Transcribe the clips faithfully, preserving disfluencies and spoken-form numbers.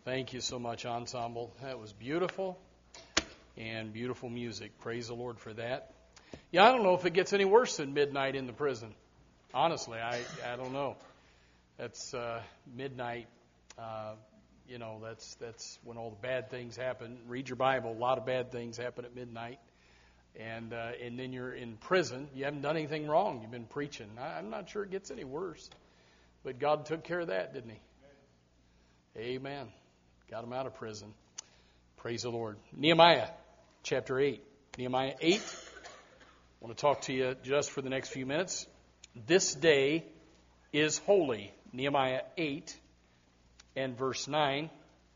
Thank you so much, Ensemble. That was beautiful and beautiful music. Praise the Lord for that. Yeah, I don't know if it gets any worse than midnight in the prison. Honestly, I, I don't know. That's uh, midnight. Uh, you know, that's that's when all the bad things happen. Read your Bible. A lot of bad things happen at midnight. And uh, and then you're in prison. You haven't done anything wrong. You've been preaching. I, I'm not sure it gets any worse. But God took care of that, didn't He? Amen. Got him out of prison. Praise the Lord. Nehemiah chapter eight. Nehemiah eight. I want to talk to you just for the next few minutes. This day is holy. Nehemiah eight and verse nine.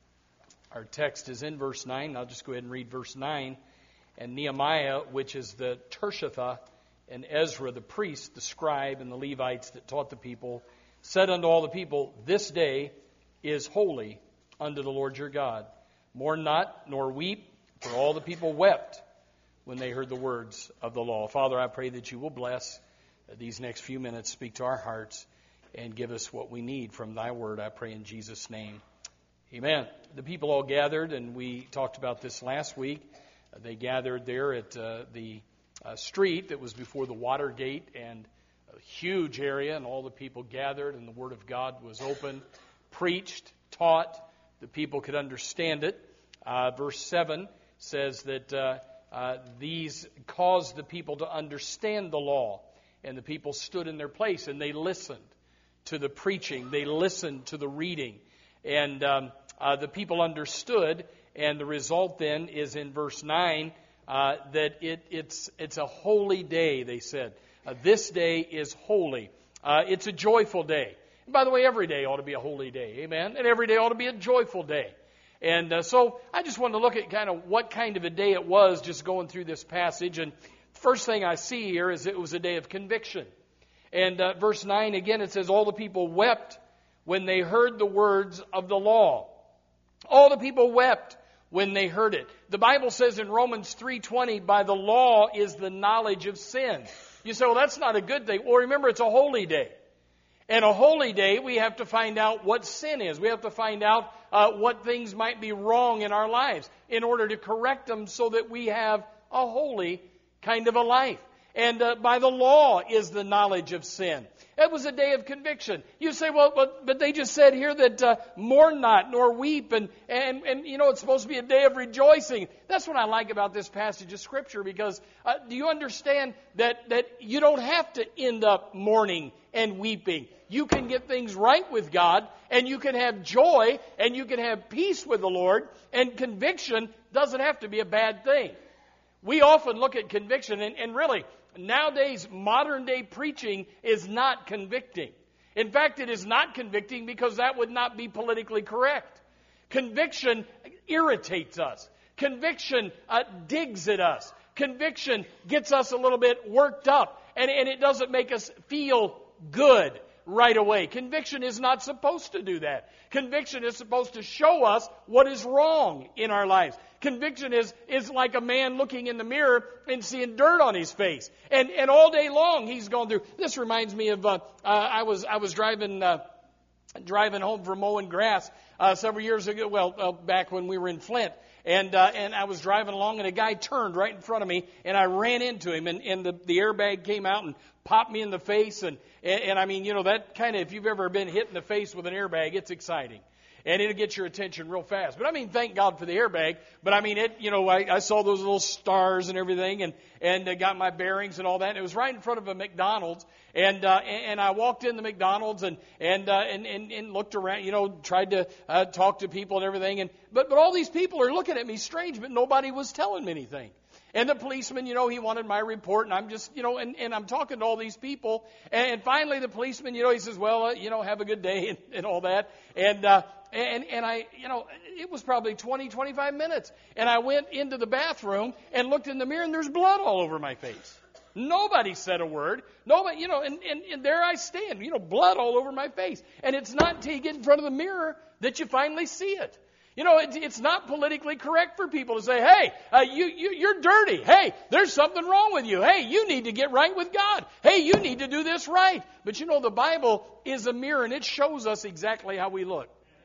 Our text is in verse nine. I'll just go ahead and read verse nine. And Nehemiah, which is the Tirshatha, and Ezra, the priest, the scribe, and the Levites that taught the people, said unto all the people, This day is holy unto the Lord your God. Mourn not, nor weep, for all the people wept when they heard the words of the law. Father, I pray that you will bless these next few minutes, speak to our hearts, and give us what we need from thy word. I pray in Jesus' name. Amen. The people all gathered, and we talked about this last week. They gathered there at uh, the uh, street that was before the water gate, and a huge area, and all the people gathered, and the word of God was open, preached, taught. The people could understand it. Uh, verse seven says that uh, uh, these caused the people to understand the law. And the people stood in their place and they listened to the preaching. They listened to the reading. And um, uh, the people understood. And the result then is in verse nine uh, that it, it's, it's a holy day, they said. Uh, this day is holy. Uh, it's a joyful day. And by the way, every day ought to be a holy day. Amen? And every day ought to be a joyful day. And uh, so I just wanted to look at kind of what kind of a day it was just going through this passage. And the first thing I see here is it was a day of conviction. And uh, verse nine, again, it says, All the people wept when they heard the words of the law. All the people wept when they heard it. The Bible says in Romans three twenty, by the law is the knowledge of sin. You say, well, that's not a good thing. Well, remember, it's a holy day. And a holy day, we have to find out what sin is. We have to find out uh, what things might be wrong in our lives in order to correct them so that we have a holy kind of a life. And uh, by the law is the knowledge of sin. It was a day of conviction. You say, well, but, but they just said here that uh, mourn not nor weep. And, and, and, you know, it's supposed to be a day of rejoicing. That's what I like about this passage of Scripture because uh, do you understand that, that you don't have to end up mourning and weeping? You can get things right with God, and you can have joy, and you can have peace with the Lord, and conviction doesn't have to be a bad thing. We often look at conviction, and, and really, nowadays, modern-day preaching is not convicting. In fact, it is not convicting because that would not be politically correct. Conviction irritates us. Conviction uh, digs at us. Conviction gets us a little bit worked up, and, and it doesn't make us feel good right away. Conviction is not supposed to do that. Conviction is supposed to show us what is wrong in our lives. Conviction is, is like a man looking in the mirror and seeing dirt on his face. And, and all day long he's going through. This reminds me of, uh, uh, I was, I was driving, uh, driving home from mowing grass, uh, several years ago, well, uh, back when we were in Flint. And, uh, and I was driving along and a guy turned right in front of me and I ran into him and, and the, the airbag came out and popped me in the face. And, and, and I mean, you know, that kind of, if you've ever been hit in the face with an airbag, it's exciting. And it'll get your attention real fast. But I mean, thank God for the airbag. But I mean, it, you know, I, I saw those little stars and everything and, and uh, got my bearings and all that. And it was right in front of a McDonald's. And, uh, and, and I walked in the McDonald's and, and, uh, and, and, and looked around, you know, tried to, uh, talk to people and everything. And, but, but all these people are looking at me strange, but nobody was telling me anything. And the policeman, you know, he wanted my report, and I'm just, you know, and, and I'm talking to all these people. And, and finally the policeman, you know, he says, well, uh, you know, have a good day and, and all that. And, uh, and, and I, you know, it was probably twenty, twenty-five minutes. And I went into the bathroom and looked in the mirror, and there's blood all over my face. Nobody said a word. Nobody, you know, and, and, and there I stand, you know, blood all over my face. And it's not until you get in front of the mirror that you finally see it. You know, it, it's not politically correct for people to say, hey, uh, you, you, you're dirty. Hey, there's something wrong with you. Hey, you need to get right with God. Hey, you need to do this right. But you know, the Bible is a mirror, and it shows us exactly how we look.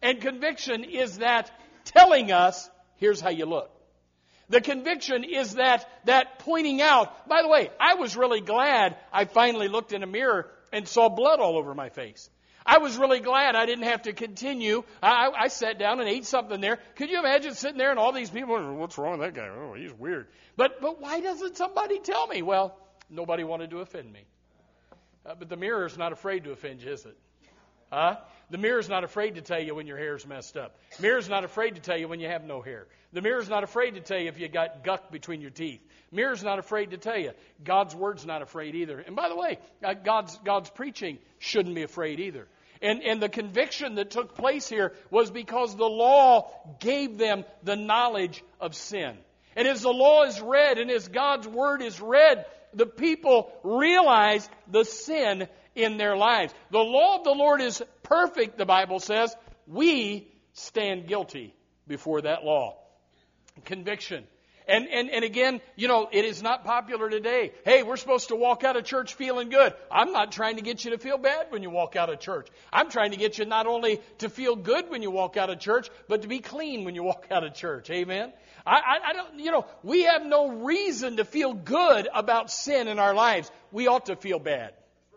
And conviction is that telling us, here's how you look. The conviction is that, that pointing out. By the way, I was really glad I finally looked in a mirror and saw blood all over my face. I was really glad I didn't have to continue. I, I sat down and ate something there. Could you imagine sitting there and all these people, what's wrong with that guy? Oh, he's weird. But, but why doesn't somebody tell me? Well, nobody wanted to offend me. Uh, but the mirror's not afraid to offend you, is it? Huh? The mirror's not afraid to tell you when your hair's messed up. The mirror's not afraid to tell you when you have no hair. The mirror's not afraid to tell you if you got guck between your teeth. The mirror's not afraid to tell you. God's Word's not afraid either. And by the way, uh, God's God's preaching shouldn't be afraid either. And, and the conviction that took place here was because the law gave them the knowledge of sin. And as the law is read and as God's Word is read, the people realize the sin in their lives. The law of the Lord is perfect, the Bible says. We stand guilty before that law. Conviction. And, and, and again, you know, it is not popular today. Hey, we're supposed to walk out of church feeling good. I'm not trying to get you to feel bad when you walk out of church. I'm trying to get you not only to feel good when you walk out of church, but to be clean when you walk out of church. Amen? I, I, I don't, you know, we have no reason to feel good about sin in our lives. We ought to feel bad.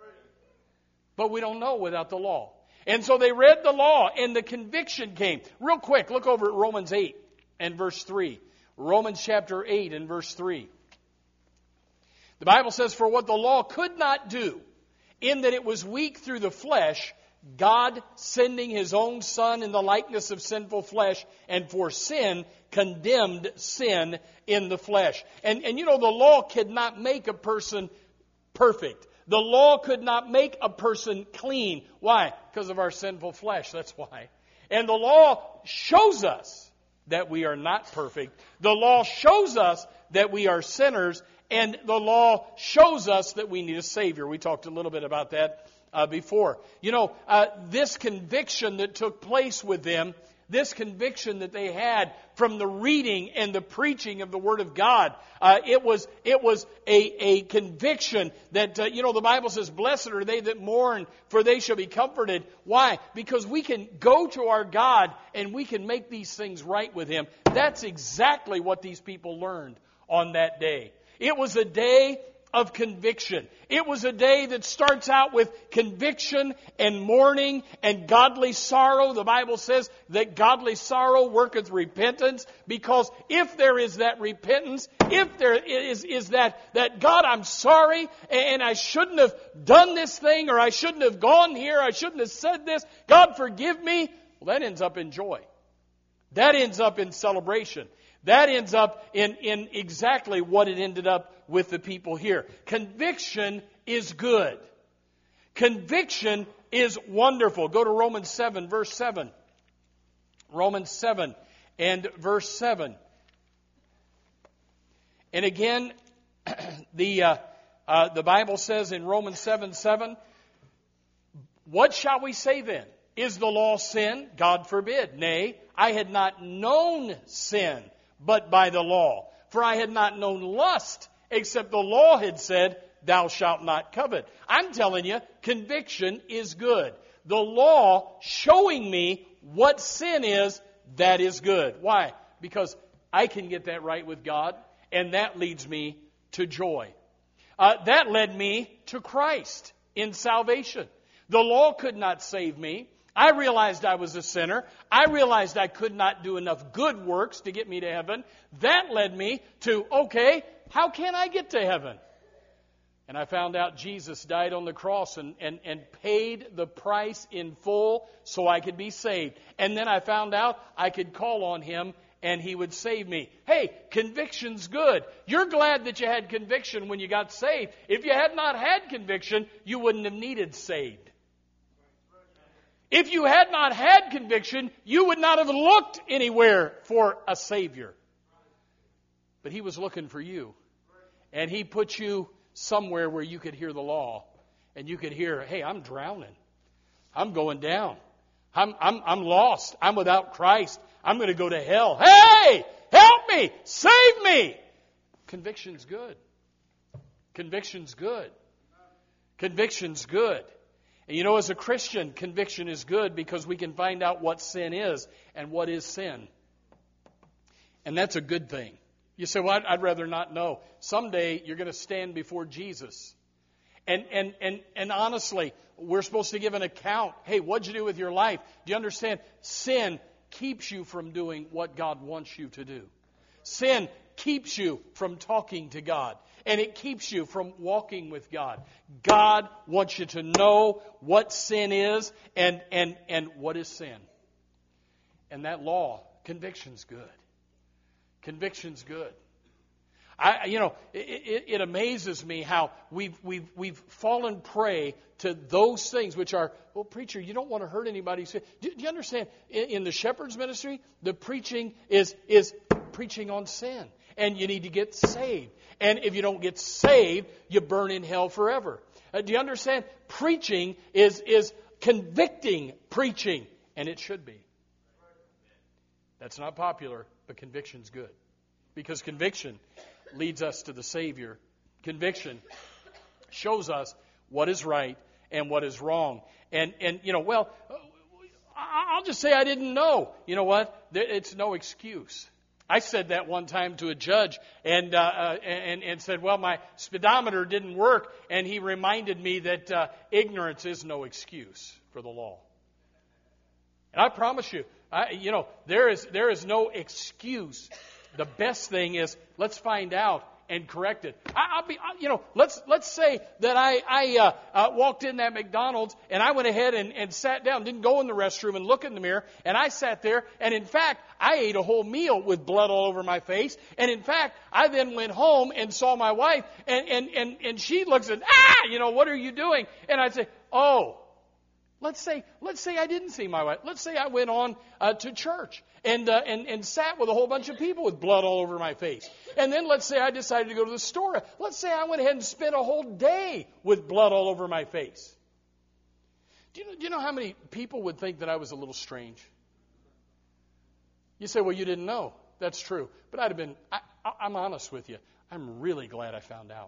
But we don't know without the law. And so they read the law and the conviction came. Real quick, look over at Romans eight and verse three. Romans chapter eight and verse three. The Bible says, for what the law could not do, in that it was weak through the flesh, God sending His own Son in the likeness of sinful flesh, and for sin, condemned sin in the flesh. And, and you know, the law could not make a person perfect. The law could not make a person clean. Why? Because of our sinful flesh. That's why. And the law shows us that we are not perfect. The law shows us that we are sinners. And the law shows us that we need a Savior. We talked a little bit about that uh, before. You know, uh, this conviction that took place with them, this conviction that they had from the reading and the preaching of the Word of God, uh, it was it was a, a conviction that, uh, you know, the Bible says, blessed are they that mourn, for they shall be comforted. Why? Because we can go to our God and we can make these things right with Him. That's exactly what these people learned on that day. It was a day of conviction. It was a day that starts out with conviction and mourning and godly sorrow. The Bible says that godly sorrow worketh repentance, because if there is that repentance, if there is, is that, that God, I'm sorry and I shouldn't have done this thing, or I shouldn't have gone here, I shouldn't have said this, God forgive me, well, that ends up in joy. That ends up in celebration. That ends up in, in exactly what it ended up with the people here. Conviction is good. Conviction is wonderful. Go to Romans seven, verse seven. Romans seven and verse seven. And again, the uh, uh, the Bible says in Romans seven, seven, what shall we say then? Is the law sin? God forbid. Nay, I had not known sin but by the law. For I had not known lust, except the law had said, thou shalt not covet. I'm telling you, conviction is good. The law showing me what sin is, that is good. Why? Because I can get that right with God, and that leads me to joy. Uh, that led me to Christ in salvation. The law could not save me. I realized I was a sinner. I realized I could not do enough good works to get me to heaven. That led me to, okay, how can I get to heaven? And I found out Jesus died on the cross and, and, and paid the price in full so I could be saved. And then I found out I could call on Him and He would save me. Hey, conviction's good. You're glad that you had conviction when you got saved. If you had not had conviction, you wouldn't have needed saved. If you had not had conviction, you would not have looked anywhere for a Savior. But He was looking for you. And He put you somewhere where you could hear the law. And you could hear, hey, I'm drowning. I'm going down. I'm, I'm, I'm lost. I'm without Christ. I'm going to go to hell. Hey, help me. Save me. Conviction's good. Conviction's good. Conviction's good. And you know, as a Christian, conviction is good because we can find out what sin is and what is sin. And that's a good thing. You say, well, I'd, I'd rather not know. Someday you're going to stand before Jesus. And, and, and, and honestly, we're supposed to give an account. Hey, what'd you do with your life? Do you understand? Sin keeps you from doing what God wants you to do. Sin keeps you from talking to God. And it keeps you from walking with God. God wants you to know what sin is and, and, and what is sin. And that law, conviction's good. Conviction's good. I, you know, it, it, it amazes me how we've we've we've fallen prey to those things which are, well, preacher, you don't want to hurt anybody. Do, do you understand? In, in the shepherd's ministry, the preaching is is preaching on sin, and you need to get saved. And if you don't get saved, you burn in hell forever. Uh, do you understand? Preaching is is convicting preaching, and it should be. That's not popular, but conviction's good. Because conviction leads us to the Savior. Conviction shows us what is right and what is wrong. And, and you know, well, I'll just say I didn't know. You know what? It's no excuse. I said that one time to a judge and uh, and, and said, well, my speedometer didn't work. And he reminded me that uh, ignorance is no excuse for the law. And I promise you, I, you know, there is there is no excuse. The best thing is let's find out and correct it. I, I'll be, I, you know, let's let's say that I I uh, uh, walked in that McDonald's and I went ahead and, and sat down, didn't go in the restroom and look in the mirror, and I sat there, and in fact I ate a whole meal with blood all over my face, and in fact I then went home and saw my wife, and and and, and she looks at, ah, you know, what are you doing? And I'd say, oh. Let's say, let's say I didn't see my wife. Let's say I went on uh, to church and, uh, and and sat with a whole bunch of people with blood all over my face. And then let's say I decided to go to the store. Let's say I went ahead and spent a whole day with blood all over my face. Do you know, do you know how many people would think that I was a little strange? You say, well, you didn't know. That's true. But I'd have been, I, I, I'm honest with you. I'm really glad I found out.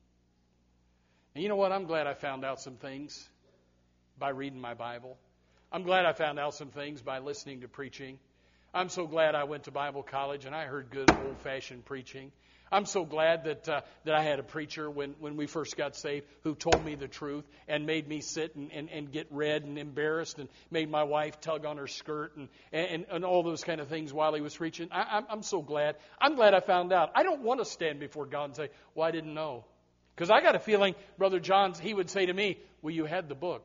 And you know what? I'm glad I found out some things by reading my Bible. I'm glad I found out some things by listening to preaching. I'm so glad I went to Bible college and I heard good old-fashioned preaching. I'm so glad that uh, that I had a preacher when, when we first got saved who told me the truth and made me sit and, and, and get red and embarrassed and made my wife tug on her skirt and, and, and all those kind of things while he was preaching. I, I'm, I'm so glad. I'm glad I found out. I don't want to stand before God and say, well, I didn't know. Because I got a feeling, Brother John's, he would say to me, well, you had the book.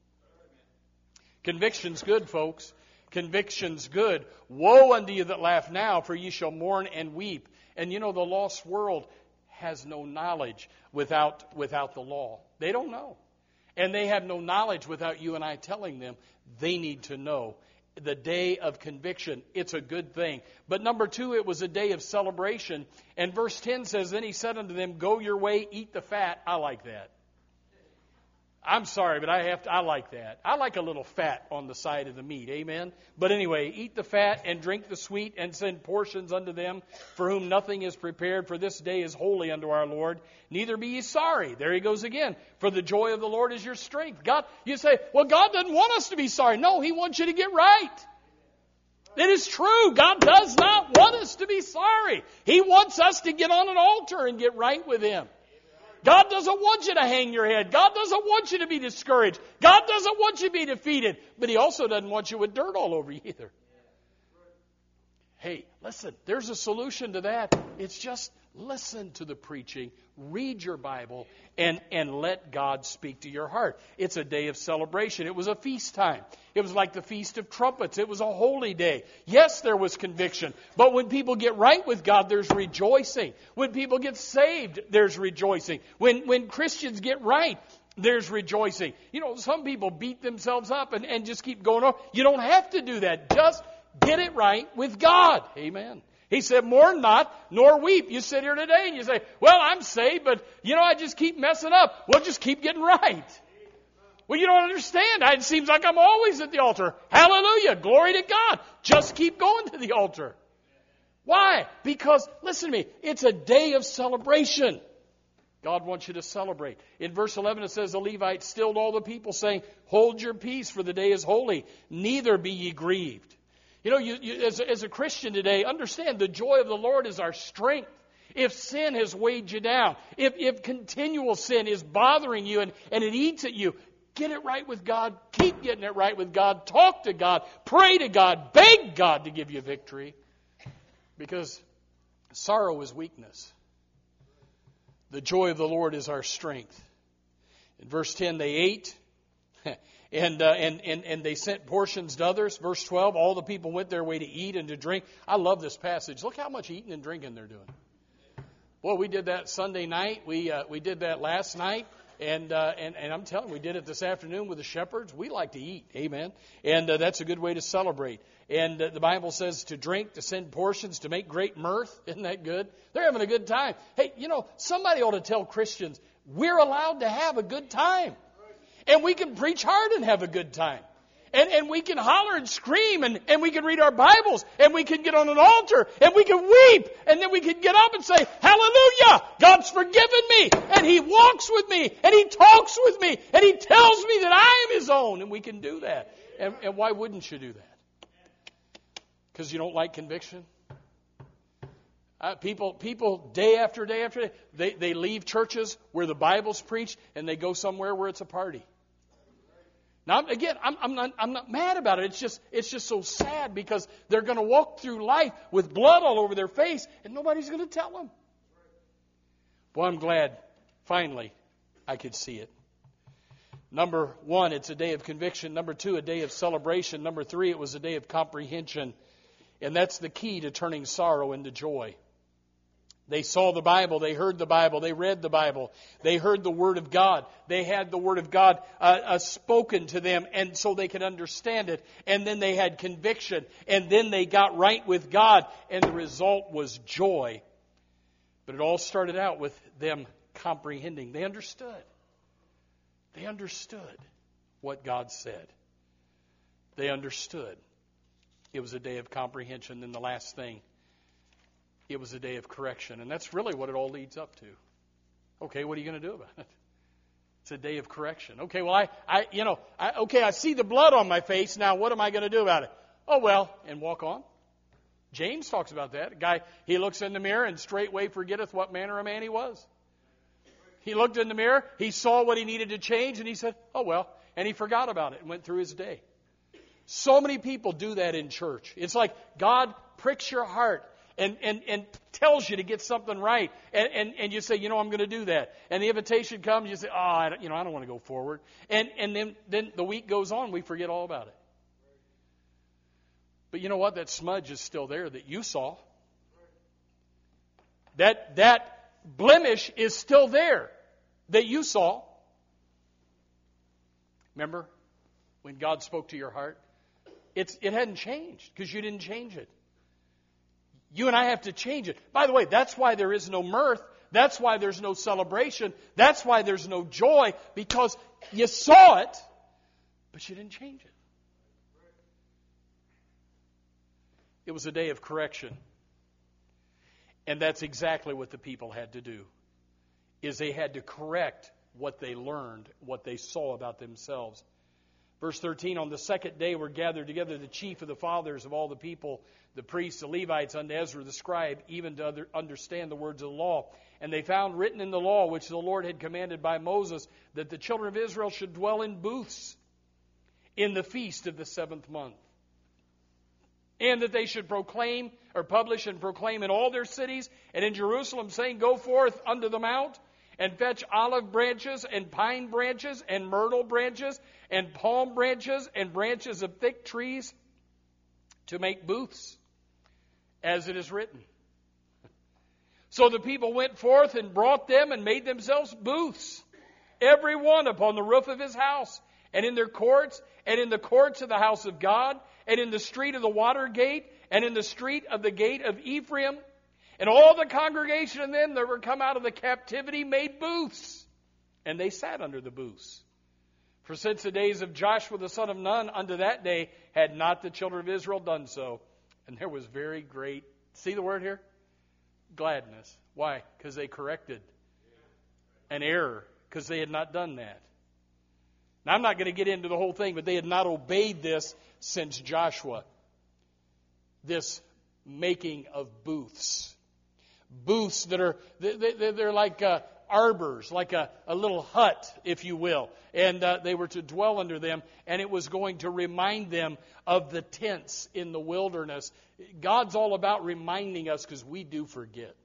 Conviction's good, folks. Conviction's good. Woe unto you that laugh now, for ye shall mourn and weep. And you know, the lost world has no knowledge without, without the law. They don't know. And they have no knowledge without you and I telling them they need to know. The day of conviction, it's a good thing. But number two, it was a day of celebration. And verse ten says, then he said unto them, go your way, eat the fat. I like that. I'm sorry, but I have to, I like that. I like a little fat on the side of the meat. Amen? But anyway, eat the fat and drink the sweet and send portions unto them for whom nothing is prepared, for this day is holy unto our Lord. Neither be ye sorry. There he goes again. For the joy of the Lord is your strength. God, you say, well, God doesn't want us to be sorry. No, He wants you to get right. It is true. God does not want us to be sorry. He wants us to get on an altar and get right with Him. God doesn't want you to hang your head. God doesn't want you to be discouraged. God doesn't want you to be defeated. But He also doesn't want you with dirt all over you either. Hey, listen, there's a solution to that. It's just listen to the preaching, read your Bible, and, and let God speak to your heart. It's a day of celebration. It was a feast time. It was like the Feast of Trumpets. It was a holy day. Yes, there was conviction. But when people get right with God, there's rejoicing. When people get saved, there's rejoicing. When, when Christians get right, there's rejoicing. You know, some people beat themselves up and, and just keep going on. You don't have to do that. Just get it right with God. Amen. He said, mourn not, nor weep. You sit here today and you say, well, I'm saved, but, you know, I just keep messing up. Well, just keep getting right. Well, you don't understand. It seems like I'm always at the altar. Hallelujah. Glory to God. Just keep going to the altar. Why? Because, listen to me, it's a day of celebration. God wants you to celebrate. In verse eleven it says, the Levites stilled all the people, saying, hold your peace, for the day is holy, neither be ye grieved. You know, you, you, as, as a Christian today, understand the joy of the Lord is our strength. If sin has weighed you down, if, if continual sin is bothering you and, and it eats at you, get it right with God. Keep getting it right with God. Talk to God. Pray to God. Beg God to give you victory. Because sorrow is weakness. The joy of the Lord is our strength. In verse ten, they ate. And, uh, and and and they sent portions to others. Verse twelve, all the people went their way to eat and to drink. I love this passage. Look how much eating and drinking they're doing. Well, we did that Sunday night. We uh, we did that last night. And, uh, and and I'm telling you, we did it this afternoon with the shepherds. We like to eat. Amen. And uh, that's a good way to celebrate. And uh, the Bible says to drink, to send portions, to make great mirth. Isn't that good? They're having a good time. Hey, you know, somebody ought to tell Christians, we're allowed to have a good time. And we can preach hard and have a good time. And, and we can holler and scream, and, and we can read our Bibles, and we can get on an altar, and we can weep, and then we can get up and say, hallelujah, God's forgiven me, and He walks with me, and He talks with me, and He tells me that I am His own, and we can do that. And, and why wouldn't you do that? Because you don't like conviction? Uh, people, people day after day after day, they, they leave churches where the Bible's preached, and they go somewhere where it's a party. Now, again, I'm, I'm not, I'm not mad about it. It's just, it's just so sad because they're going to walk through life with blood all over their face and nobody's going to tell them. Well, I'm glad, finally, I could see it. Number one, it's a day of conviction. Number two, a day of celebration. Number three, it was a day of comprehension. And that's the key to turning sorrow into joy. They saw the Bible, they heard the Bible, they read the Bible, they heard the Word of God. They had the Word of God uh, uh, spoken to them, and so they could understand it. And then they had conviction, and then they got right with God, and the result was joy. But it all started out with them comprehending. They understood. They understood what God said. They understood. It was a day of comprehension. And the last thing, it was a day of correction. And that's really what it all leads up to. Okay, what are you going to do about it? It's a day of correction. Okay, well, I, I you know, I, okay, I see the blood on my face. Now, what am I going to do about it? Oh, well, and walk on. James talks about that. A guy, he looks in the mirror and straightway forgetteth what manner of man he was. He looked in the mirror, he saw what he needed to change, and he said, oh, well, and he forgot about it and went through his day. So many people do that in church. It's like God pricks your heart and, and, and tells you to get something right. And, and, and you say, you know, I'm going to do that. And the invitation comes, you say, oh, I don't, you know, I don't want to go forward. And, and then, then the week goes on, we forget all about it. But you know what? That smudge is still there that you saw. That, that blemish is still there that you saw. Remember when God spoke to your heart? It's, it hadn't changed because you didn't change it. You and I have to change it. By the way, that's why there is no mirth. That's why there's no celebration. That's why there's no joy, because you saw it, but you didn't change it. It was a day of correction. And that's exactly what the people had to do, is they had to correct what they learned, what they saw about themselves. Verse thirteen, on the second day were gathered together the chief of the fathers of all the people, the priests, the Levites, unto Ezra the scribe, even to other, understand the words of the law. And they found written in the law, which the Lord had commanded by Moses, that the children of Israel should dwell in booths in the feast of the seventh month. And that they should proclaim, or publish and proclaim in all their cities, and in Jerusalem, saying, go forth unto the mount, and fetch olive branches, and pine branches, and myrtle branches, and palm branches, and branches of thick trees, to make booths, as it is written. So the people went forth and brought them, and made themselves booths, every one upon the roof of his house, and in their courts, and in the courts of the house of God, and in the street of the water gate, and in the street of the gate of Ephraim. And all the congregation of them that were come out of the captivity made booths, and they sat under the booths. For since the days of Joshua the son of Nun unto that day had not the children of Israel done so. And there was very great, see the word here? Gladness. Why? Because they corrected. an error because they had not done that. Now, I'm not going to get into the whole thing, but they had not obeyed this since Joshua. This making of booths. Booths that are, they're like uh, arbors, like a, a little hut, if you will. And uh, they were to dwell under them, and it was going to remind them of the tents in the wilderness. God's all about reminding us because we do forget.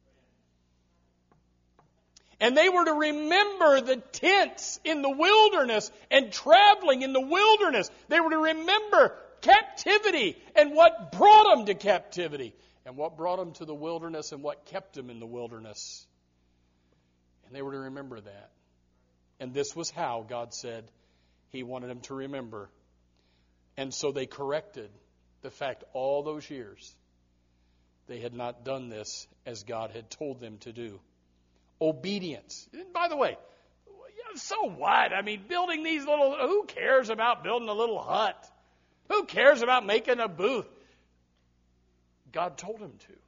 And they were to remember the tents in the wilderness and traveling in the wilderness. They were to remember captivity and what brought them to captivity and what brought them to the wilderness and what kept them in the wilderness. And they were to remember that. And this was how God said He wanted them to remember. And so they corrected the fact all those years they had not done this as God had told them to do. Obedience. And by the way, so what? I mean, building these little, who cares about building a little hut? Who cares about making a booth? God told him to.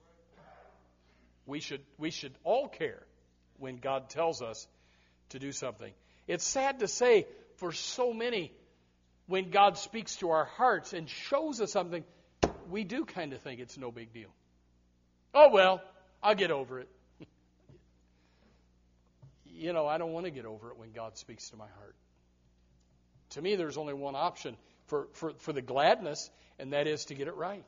We should, we should all care when God tells us to do something. It's sad to say for so many, when God speaks to our hearts and shows us something, we do kind of think it's no big deal. Oh, well, I'll get over it. You know, I don't want to get over it when God speaks to my heart. To me, there's only one option for, for, for the gladness, and that is to get it right.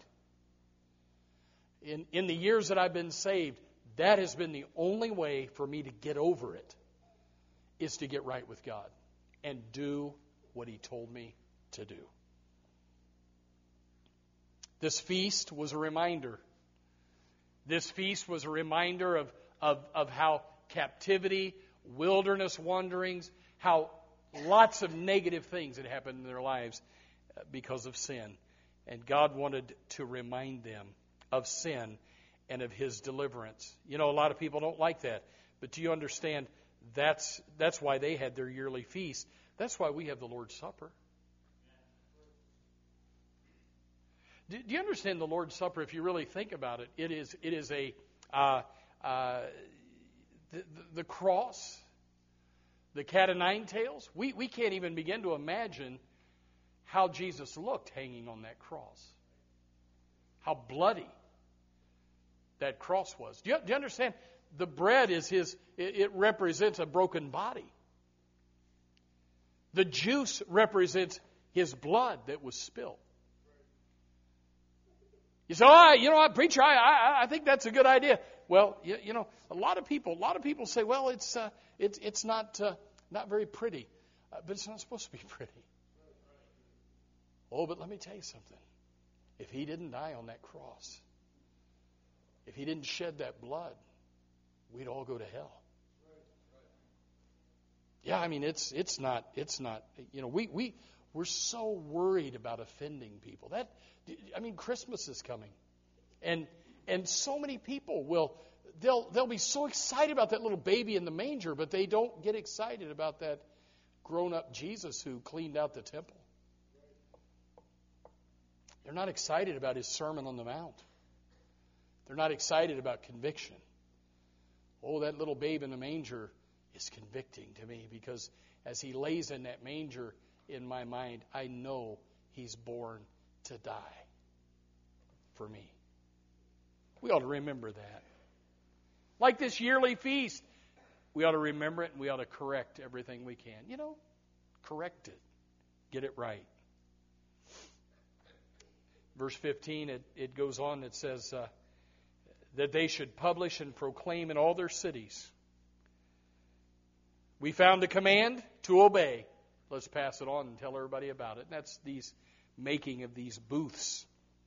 In, in the years that I've been saved, that has been the only way for me to get over it, is to get right with God and do what He told me to do. This feast was a reminder. This feast was a reminder of, of, of how captivity, wilderness wanderings, how lots of negative things had happened in their lives because of sin. And God wanted to remind them of sin and of His deliverance. You know, a lot of people don't like that. But do you understand that's that's why they had their yearly feast? That's why we have the Lord's Supper. Do, do you understand the Lord's Supper? If you really think about it, it is it is a uh, uh, the, the, the cross, the cat o' nine tails. We we can't even begin to imagine how Jesus looked hanging on that cross. How bloody that cross was. Do you, do you understand? The bread is his, it, it represents a broken body. The juice represents His blood that was spilled. You say, oh, you know what, preacher, I, I, I think that's a good idea. Well, you, you know, a lot of people, a lot of people say, well, it's, uh, it's, it's not, uh, not very pretty, uh, but it's not supposed to be pretty. Oh, but let me tell you something. If He didn't die on that cross, if He didn't shed that blood, we'd all go to hell. Yeah, I mean, it's it's not it's not you know we we we're so worried about offending people. That I mean, Christmas is coming, and and so many people will they'll they'll be so excited about that little baby in the manger, but they don't get excited about that grown-up Jesus who cleaned out the temple. They're not excited about His Sermon on the Mount. They're not excited about conviction. Oh, that little babe in the manger is convicting to me because as He lays in that manger in my mind, I know He's born to die for me. We ought to remember that. Like this yearly feast, we ought to remember it and we ought to correct everything we can. You know, correct it. Get it right. Verse fifteen, it, it goes on, it says uh, that they should publish and proclaim in all their cities. We found a command to obey. Let's pass it on and tell everybody about it. And that's these making of these booths.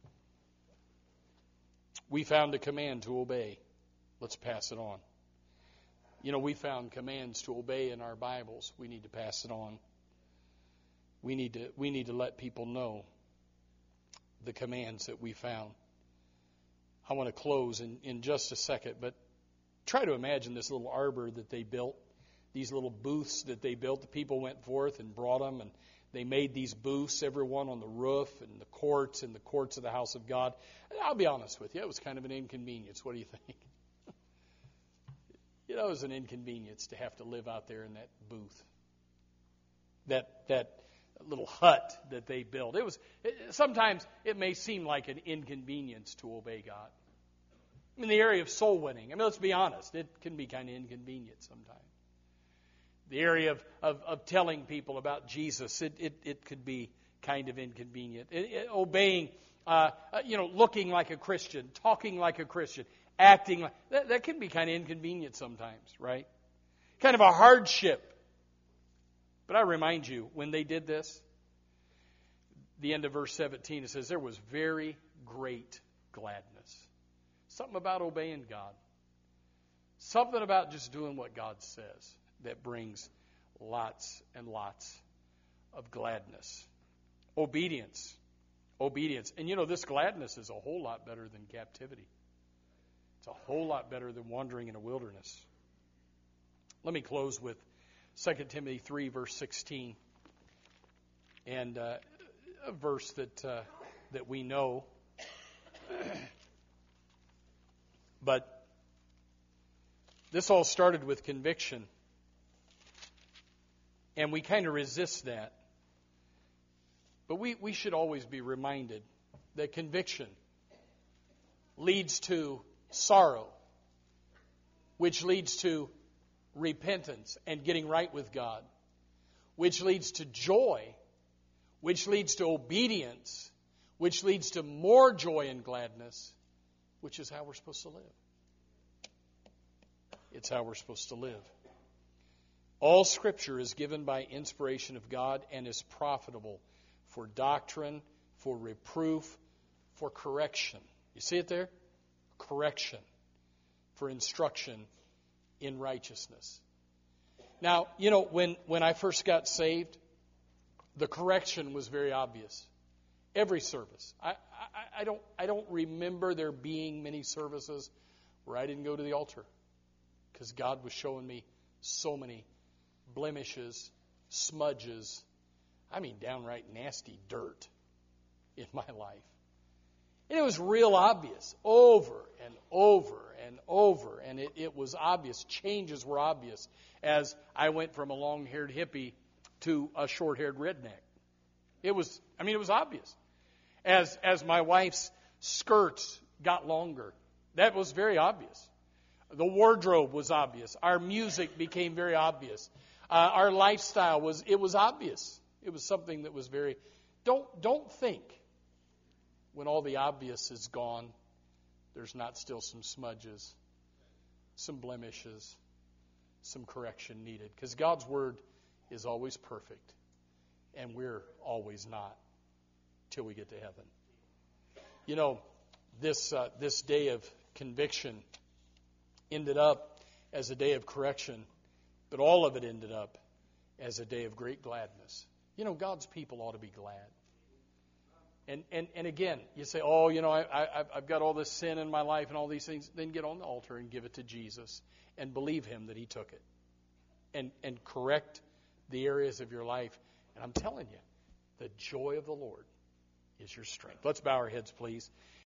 We found a command to obey. Let's pass it on. You know, we found commands to obey in our Bibles. We need to pass it on. We need to we need to let people know the commands that we found. I want to close in, in just a second, but try to imagine this little arbor that they built, these little booths that they built. The people went forth and brought them, and they made these booths, everyone on the roof and the courts and the courts of the house of God. And I'll be honest with you, it was kind of an inconvenience. What do you think? You know, it was an inconvenience to have to live out there in that booth, that that little hut that they built. It was it, sometimes it may seem like an inconvenience to obey God. In the area of soul winning, I mean, let's be honest, it can be kind of inconvenient sometimes. The area of, of, of telling people about Jesus, it, it, it could be kind of inconvenient. It, it, obeying, uh, uh, you know, looking like a Christian, talking like a Christian, acting like, that, that can be kind of inconvenient sometimes, right? Kind of a hardship. But I remind you, when they did this, the end of verse seventeen, it says, there was very great gladness. Something about obeying God. Something about just doing what God says that brings lots and lots of gladness. Obedience. Obedience. And you know, this gladness is a whole lot better than captivity. It's a whole lot better than wandering in a wilderness. Let me close with Second Timothy three, verse sixteen. And uh, a verse that uh, that we know. But this all started with conviction. And we kind of resist that. But we, we should always be reminded that conviction leads to sorrow, which leads to repentance and getting right with God, which leads to joy, which leads to obedience, which leads to more joy and gladness, which is how we're supposed to live. It's how we're supposed to live. All Scripture is given by inspiration of God and is profitable for doctrine, for reproof, for correction. You see it there? Correction. For instruction in righteousness. Now, you know, when, when I first got saved, the correction was very obvious. Every service. I, I, I don't I don't remember there being many services where I didn't go to the altar. Because God was showing me so many blemishes, smudges, I mean downright nasty dirt in my life. And it was real obvious, over and over and over, and it, it was obvious. Changes were obvious as I went from a long-haired hippie to a short-haired redneck. It was, I mean, it was obvious. As as my wife's skirts got longer, that was very obvious. The wardrobe was obvious. Our music became very obvious. Uh, our lifestyle was, it was obvious. It was something that was very, don't don't think when all the obvious is gone, there's not still some smudges, some blemishes, some correction needed. Because God's Word is always perfect, and we're always not till we get to heaven. You know, this uh, this day of conviction ended up as a day of correction, but all of it ended up as a day of great gladness. You know, God's people ought to be glad. And and, and again, you say, oh, you know, I, I, I've got all this sin in my life and all these things. Then get on the altar and give it to Jesus and believe Him that He took it. And, and correct the areas of your life. And I'm telling you, the joy of the Lord is your strength. Let's bow our heads, please.